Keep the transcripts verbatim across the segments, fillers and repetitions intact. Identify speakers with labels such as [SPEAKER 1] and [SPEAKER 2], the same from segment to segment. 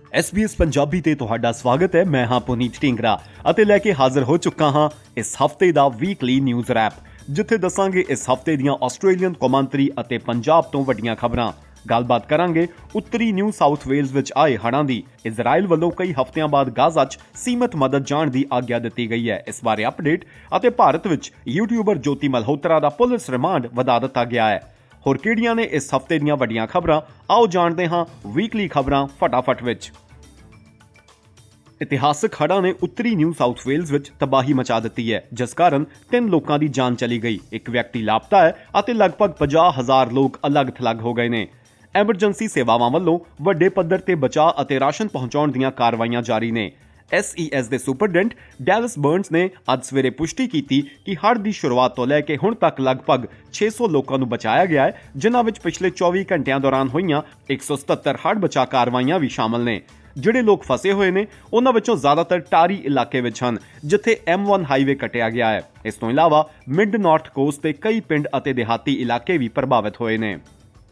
[SPEAKER 1] S B S Punjabi ते तुहाडा स्वागत है। मैं हाँ पुनीत ढींगरा ਅਤੇ ਲੈ ਕੇ ਹਾਜ਼ਰ ਹੋ ਚੁੱਕਾ ਹਾਂ ਇਸ ਹਫਤੇ ਦਾ ਵੀਕਲੀ ਨਿਊਜ਼ ਰੈਪ, ਜਿੱਥੇ ਦੱਸਾਂਗੇ ਇਸ ਹਫਤੇ ਦੀਆਂ ਆਸਟ੍ਰੇਲੀਅਨ ਕੌਮਾਂਤਰੀ ਅਤੇ ਪੰਜਾਬ ਤੋਂ ਵੱਡੀਆਂ ਖਬਰਾਂ। ਗੱਲਬਾਤ ਕਰਾਂਗੇ ਉੱਤਰੀ ਨਿਊ ਸਾਊਥ ਵੇਲਜ਼ ਵਿੱਚ ਆਏ ਹੜ੍ਹਾਂ ਦੀ। ਇਜ਼ਰਾਈਲ ਵੱਲੋਂ ਕਈ ਹਫ਼ਤਿਆਂ ਬਾਅਦ ਗਾਜ਼ਾ 'ਚ ਸੀਮਤ ਮਦਦ ਜਾਣ ਦੀ ਆਗਿਆ ਦਿੱਤੀ ਗਈ ਹੈ। ਇਸ ਬਾਰੇ ਅਪਡੇਟ। ਅਤੇ ਭਾਰਤ ਵਿੱਚ ਯੂਟਿਊਬਰ ਜੋਤੀ ਮਲਹੋਤਰਾ ਦਾ ਪੁਲਿਸ ਰਿਮਾਂਡ ਵਧਾ ਦਿੱਤਾ ਗਿਆ ਹੈ। ਹੋਰ ਕਿਹੜੀਆਂ ਨੇ ਇਸ ਹਫ਼ਤੇ ਦੀਆਂ ਵੱਡੀਆਂ ਖਬਰਾਂ, ਆਓ ਜਾਣਦੇ ਹਾਂ ਵੀਕਲੀ ਖਬਰਾਂ ਫਟਾਫਟ ਵਿੱਚ। ਇਤਿਹਾਸਕ ਹੜ੍ਹਾਂ ਨੇ ਉੱਤਰੀ ਨਿਊ ਸਾਊਥ ਵੇਲਜ਼ ਵਿੱਚ ਤਬਾਹੀ ਮਚਾ ਦਿੱਤੀ ਹੈ, ਜਿਸ ਕਾਰਨ ਤਿੰਨ ਲੋਕਾਂ ਦੀ ਜਾਨ ਚਲੀ ਗਈ। ਇੱਕ ਵਿਅਕਤੀ ਲਾਪਤਾ ਹੈ ਅਤੇ ਲਗਭਗ ਪੰਜਾਹ ਹਜ਼ਾਰ ਲੋਕ ਅਲੱਗ-ਥਲੱਗ ਹੋ ਗਏ ਨੇ। ਐਮਰਜੈਂਸੀ ਸੇਵਾਵਾਂ ਵੱਲੋਂ ਵੱਡੇ ਪੱਧਰ ਤੇ ਬਚਾਅ ਅਤੇ ਰਾਸ਼ਨ ਪਹੁੰਚਾਉਣ ਦੀਆਂ ਕਾਰਵਾਈਆਂ ਜਾਰੀ ਨੇ। ਐਸ ਈ ਐਸ ਦੇ ਸੁਪਰਡੈਂਟ ਡੈਵਿਸ ਬਰਨਸ ਨੇ ਅੱਜ ਸਵੇਰੇ ਪੁਸ਼ਟੀ ਕੀਤੀ ਕਿ ਹੜ੍ਹ ਦੀ ਸ਼ੁਰੂਆਤ ਤੋਂ ਲੈ ਕੇ ਹੁਣ ਤੱਕ ਲਗਭਗ ਛੇ ਸੌ ਲੋਕਾਂ ਨੂੰ ਬਚਾਇਆ ਗਿਆ ਹੈ, ਜਿਨ੍ਹਾਂ ਵਿੱਚ ਪਿਛਲੇ ਚੌਵੀ ਘੰਟਿਆਂ ਦੌਰਾਨ ਹੋਈਆਂ ਇੱਕ ਸੌ ਸਤੱਤਰ ਹੜ੍ਹ ਬਚਾਅ ਕਾਰਵਾਈਆਂ ਵੀ ਸ਼ਾਮਲ ਨੇ। ਜਿਹੜੇ ਲੋਕ ਫਸੇ ਹੋਏ ਨੇ ਉਹਨਾਂ ਵਿੱਚੋਂ ਜ਼ਿਆਦਾਤਰ ਟਾਰੀ ਇਲਾਕੇ ਵਿੱਚ ਹਨ, ਜਿੱਥੇ ਐਮ ਵਨ ਹਾਈਵੇ ਕੱਟਿਆ ਗਿਆ ਹੈ। ਇਸ ਤੋਂ ਇਲਾਵਾ ਮਿਡ ਨਾਰਥ ਕੋਸਟ ਦੇ ਕਈ ਪਿੰਡ ਅਤੇ ਦਿਹਾਤੀ ਇਲਾਕੇ ਵੀ ਪ੍ਰਭਾਵਿਤ ਹੋਏ ਨੇ।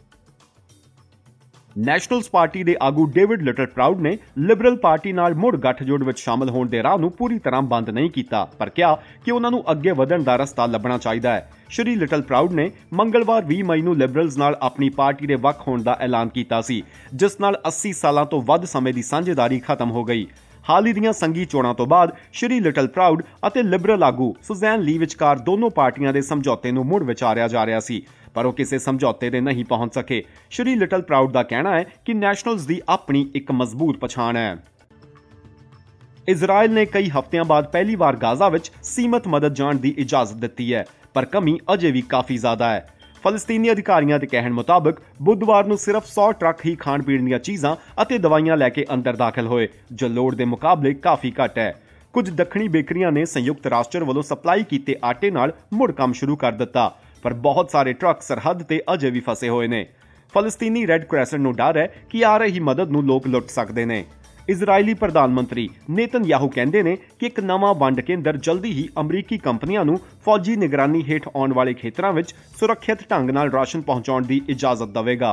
[SPEAKER 1] ਨੈਸ਼ਨਲਜ਼ ਪਾਰਟੀ ਦੇ ਆਗੂ ਡੇਵਿਡ ਲਿਟਲ ਪ੍ਰਾਊਡ ਨੇ ਲਿਬਰਲ ਪਾਰਟੀ ਨਾਲ ਮੁੜ ਗੱਠਜੋੜ ਵਿੱਚ ਸ਼ਾਮਲ ਹੋਣ ਦੇ ਰਾਹ ਨੂੰ ਪੂਰੀ ਤਰ੍ਹਾਂ ਬੰਦ ਨਹੀਂ ਕੀਤਾ, ਪਰ ਕਿਹਾ ਕਿ ਉਹਨਾਂ ਨੂੰ ਅੱਗੇ ਵਧਣ ਦਾ ਰਸਤਾ ਲੱਭਣਾ ਚਾਹੀਦਾ ਹੈ। ਸ਼੍ਰੀ ਲਿਟਲ ਪ੍ਰਾਊਡ ਨੇ ਮੰਗਲਵਾਰ ਵੀਹ ਮਈ ਨੂੰ ਲਿਬਰਲਜ਼ ਨਾਲ ਆਪਣੀ ਪਾਰਟੀ ਦੇ ਵੱਖ ਹੋਣ ਦਾ ਐਲਾਨ ਕੀਤਾ ਸੀ, ਜਿਸ ਨਾਲ ਅੱਸੀ ਸਾਲਾਂ ਤੋਂ ਵੱਧ ਸਮੇਂ ਦੀ ਸਾਂਝੇਦਾਰੀ ਖਤਮ ਹੋ ਗਈ। ਹਾਲ ਹੀ ਦੀਆਂ ਸੰਘੀ ਚੋਣਾਂ ਤੋਂ ਬਾਅਦ ਸ਼੍ਰੀ ਲਿਟਲ ਪ੍ਰਾਊਡ ਅਤੇ ਲਿਬਰਲ ਆਗੂ ਸੁਜ਼ੈਨ ਲੀ ਵਿਚਕਾਰ ਦੋਨੋਂ ਪਾਰਟੀਆਂ ਦੇ ਸਮਝੌਤੇ ਨੂੰ ਮੁੜ ਵਿਚਾਰਿਆ ਜਾ ਰਿਹਾ ਸੀ, ਪਰ ਉਹ ਕਿਸੇ ਸਮਝੌਤੇ ਤੇ ਨਹੀਂ ਪਹੁੰਚ ਸਕੇ। ਸ਼੍ਰੀ ਲਿਟਲ ਪ੍ਰਾਊਡ ਦਾ ਕਹਿਣਾ ਹੈ ਕਿ ਨੈਸ਼ਨਲਜ਼ ਦੀ ਆਪਣੀ ਇੱਕ ਮਜ਼ਬੂਤ ਪਛਾਣ ਹੈ। ਇਜ਼ਰਾਈਲ ਨੇ ਕਈ ਹਫ਼ਤਿਆਂ ਬਾਅਦ ਪਹਿਲੀ ਵਾਰ ਗਾਜ਼ਾ ਵਿੱਚ ਸੀਮਤ ਮਦਦ ਜਾਣ ਦੀ ਇਜਾਜ਼ਤ ਦਿੱਤੀ ਹੈ, ਪਰ ਕਮੀ ਅਜੇ ਵੀ ਕਾਫੀ ਜ਼ਿਆਦਾ ਹੈ। ਫਲਸਤੀਨੀ ਅਧਿਕਾਰੀਆਂ ਦੇ ਕਹਿਣ ਮੁਤਾਬਕ ਬੁੱਧਵਾਰ ਨੂੰ ਸਿਰਫ ਸੌ ਟਰੱਕ ਹੀ ਖਾਣ ਪੀਣ ਦੀਆਂ ਚੀਜ਼ਾਂ ਅਤੇ ਦਵਾਈਆਂ ਲੈ ਕੇ ਅੰਦਰ ਦਾਖਲ ਹੋਏ, ਜੋ ਲੋੜ ਦੇ ਮੁਕਾਬਲੇ ਕਾਫੀ ਘੱਟ ਹੈ। ਕੁਝ ਦੱਖਣੀ ਬੇਕਰੀਆਂ ਨੇ ਸੰਯੁਕਤ ਰਾਸ਼ਟਰ ਵੱਲੋਂ ਸਪਲਾਈ ਕੀਤੇ ਆਟੇ ਨਾਲ ਮੁੜ ਕੰਮ ਸ਼ੁਰੂ ਕਰ ਦਿੱਤਾ, ਪਰ ਬਹੁਤ ਸਾਰੇ ਟਰੱਕ ਸਰਹੱਦ ਤੇ ਅਜੇ ਵੀ ਫਸੇ ਹੋਏ ਨੇ। ਫਲਸਤੀਨੀ ਰੈੱਡ ਕ੍ਰੈਸੈਂਟ ਨੂੰ ਡਰ ਹੈ ਕਿ ਆ ਰਹੀ ਮਦਦ ਨੂੰ ਲੋਕ ਲੁੱਟ ਸਕਦੇ ਨੇ। ਇਜ਼ਰਾਈਲੀ ਪ੍ਰਧਾਨ ਮੰਤਰੀ ਨੇਤਨਯਾਹੂ ਕਹਿੰਦੇ ਨੇ ਕਿ ਇੱਕ ਨਵਾਂ ਵੰਡ ਕੇਂਦਰ ਜਲਦੀ ਹੀ ਅਮਰੀਕੀ ਕੰਪਨੀਆਂ ਨੂੰ ਫੌਜੀ ਨਿਗਰਾਨੀ ਹੇਠ ਆਉਣ ਵਾਲੇ ਖੇਤਰਾਂ ਵਿੱਚ ਸੁਰੱਖਿਅਤ ਢੰਗ ਨਾਲ ਰਾਸ਼ਨ ਪਹੁੰਚਾਉਣ ਦੀ ਇਜਾਜ਼ਤ ਦੇਵੇਗਾ।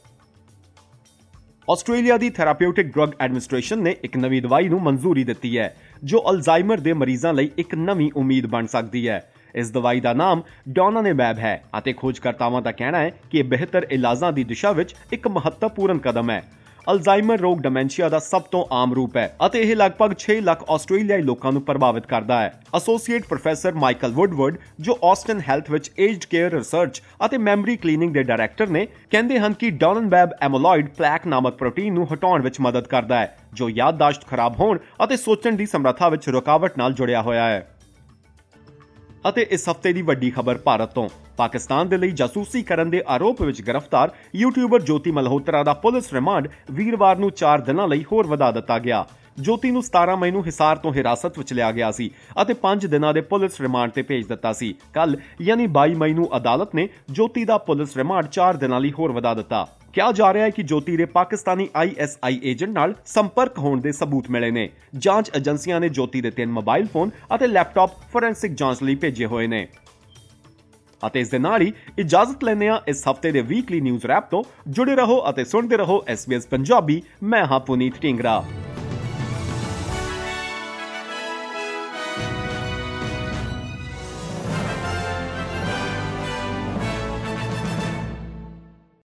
[SPEAKER 1] ਆਸਟ੍ਰੇਲੀਆ ਦੀ ਥੈਰਾਪਿਊਟਿਕ ਡਰੱਗ ਐਡਮਿਨਿਸਟ੍ਰੇਸ਼ਨ ਨੇ ਇੱਕ ਨਵੀਂ ਦਵਾਈ ਨੂੰ ਮਨਜ਼ੂਰੀ ਦਿੱਤੀ ਹੈ, ਜੋ ਅਲਜ਼ਾਈਮਰ ਦੇ ਮਰੀਜ਼ਾਂ ਲਈ ਇੱਕ ਨਵੀਂ ਉਮੀਦ ਬਣ ਸਕਦੀ ਹੈ। ਇਸ ਦਵਾਈ ਦਾ ਨਾਮ ਡੋਨਾਨੇਮੈਬ ਹੈ ਅਤੇ ਖੋਜਕਰਤਾਵਾਂ ਦਾ ਕਹਿਣਾ ਹੈ ਕਿ ਇਹ ਬਿਹਤਰ ਇਲਾਜਾਂ ਦੀ ਦਿਸ਼ਾ ਵਿੱਚ ਇੱਕ ਮਹੱਤਵਪੂਰਨ ਕਦਮ ਹੈ। ਅਲਜ਼ਾਈਮਰ ਰੋਗ ਡਿਮੈਂਸ਼ੀਆ ਦਾ ਸਭ ਤੋਂ ਆਮ ਰੂਪ ਹੈ ਅਤੇ ਇਹ ਲਗਭਗ ਛੇ ਲੱਖ ਆਸਟ੍ਰੇਲੀਆਈ ਲੋਕਾਂ ਨੂੰ ਪ੍ਰਭਾਵਿਤ ਕਰਦਾ ਹੈ। ਐਸੋਸੀਏਟ ਪ੍ਰੋਫੈਸਰ ਮਾਈਕਲ ਵੁੱਡਵਰਡ, ਜੋ ਆਸਟਨ ਹੈਲਥ ਵਿੱਚ ਏਜਡ ਕੇਅਰ ਰਿਸਰਚ ਅਤੇ ਮੈਮਰੀ ਕਲੀਨਿੰਗ ਦੇ ਡਾਇਰੈਕਟਰ ਨੇ, ਕਹਿੰਦੇ ਹਨ ਕਿ ਡੋਨਾਨੇਮੈਬ ਐਮੋਲਾਇਡ ਪਲੈਕ ਨਾਮਕ ਪ੍ਰੋਟੀਨ ਨੂੰ ਹਟਾਉਣ ਵਿੱਚ ਮਦਦ ਕਰਦਾ ਹੈ, ਜੋ ਯਾਦਦਾਸ਼ਤ ਖਰਾਬ ਹੋਣ ਅਤੇ ਸੋਚਣ ਦੀ ਸਮਰੱਥਾ ਵਿੱਚ ਰੁਕਾਵਟ ਨਾਲ ਜੁੜਿਆ ਹੋਇਆ ਹੈ। ਅਤੇ ਇਸ ਹਫ਼ਤੇ ਦੀ ਵੱਡੀ ਖਬਰ ਭਾਰਤ ਤੋਂ। ਪਾਕਿਸਤਾਨ ਦੇ ਲਈ ਜਾਸੂਸੀ ਕਰਨ ਦੇ ਆਰੋਪ ਵਿੱਚ ਗ੍ਰਿਫਤਾਰ ਯੂਟਿਊਬਰ ਜੋਤੀ ਮਲਹੋਤਰਾ ਦਾ ਪੁਲਿਸ ਰਿਮਾਂਡ ਵੀਰਵਾਰ ਨੂੰ ਚਾਰ ਦਿਨਾਂ ਲਈ ਹੋਰ ਵਧਾ ਦਿੱਤਾ ਗਿਆ। ਜੋਤੀ ਨੂੰ ਸਤਾਰਾਂ ਮਈ ਨੂੰ ਹਿਸਾਰ ਤੋਂ ਹਿਰਾਸਤ ਵਿੱਚ ਲਿਆ ਗਿਆ ਸੀ ਅਤੇ ਪੰਜ ਦਿਨਾਂ ਦੇ ਪੁਲਿਸ ਰਿਮਾਂਡ ਤੇ ਭੇਜ ਦਿੱਤਾ ਸੀ। ਕੱਲ ਯਾਨੀ ਬਾਈ ਮਈ ਨੂੰ ਅਦਾਲਤ ਨੇ ਜੋਤੀ ਦਾ ਪੁਲਿਸ ਰਿਮਾਂਡ ਚਾਰ ਦਿਨਾਂ ਲਈ ਹੋਰ ਵਧਾ ਦਿੱਤਾ। ਕਿਹਾ ਜਾ ਰਿਹਾ ਹੈ ਕਿ ਜੋਤੀ ਦੇ Pakistani I S I agent ਨਾਲ ਸੰਪਰਕ ਹੋਣ ਦੇ ਸਬੂਤ ਮਿਲੇ ਨੇ। ਜਾਂਚ ਏਜੰਸੀਆਂ ਨੇ ਜੋਤੀ ਦੇ ਤਿੰਨ ਮੋਬਾਈਲ ਫੋਨ ਅਤੇ ਲੈਪਟਾਪ ਫੋਰੈਂਸਿਕ ਜਾਂਚ ਲਈ ਭੇਜੇ ਹੋਏ ਨੇ। ਅਤੇ ਇਸ ਦੇ ਨਾਲ ਹੀ ਇਜਾਜ਼ਤ ਲੈਂਦੇ ਹਾਂ ਇਸ ਹਫ਼ਤੇ ਦੇ ਵੀਕਲੀ ਨਿਊਜ਼ ਰੈਪ ਤੋਂ। ਜੁੜੇ ਰਹੋ ਅਤੇ ਸੁਣਦੇ ਰਹੋ ਐਸ ਬੀ ਐਸ ਪੰਜਾਬੀ। ਮੈਂ ਹਾਂ ਪੁਨੀਤ ਢੀਂਗਰਾ।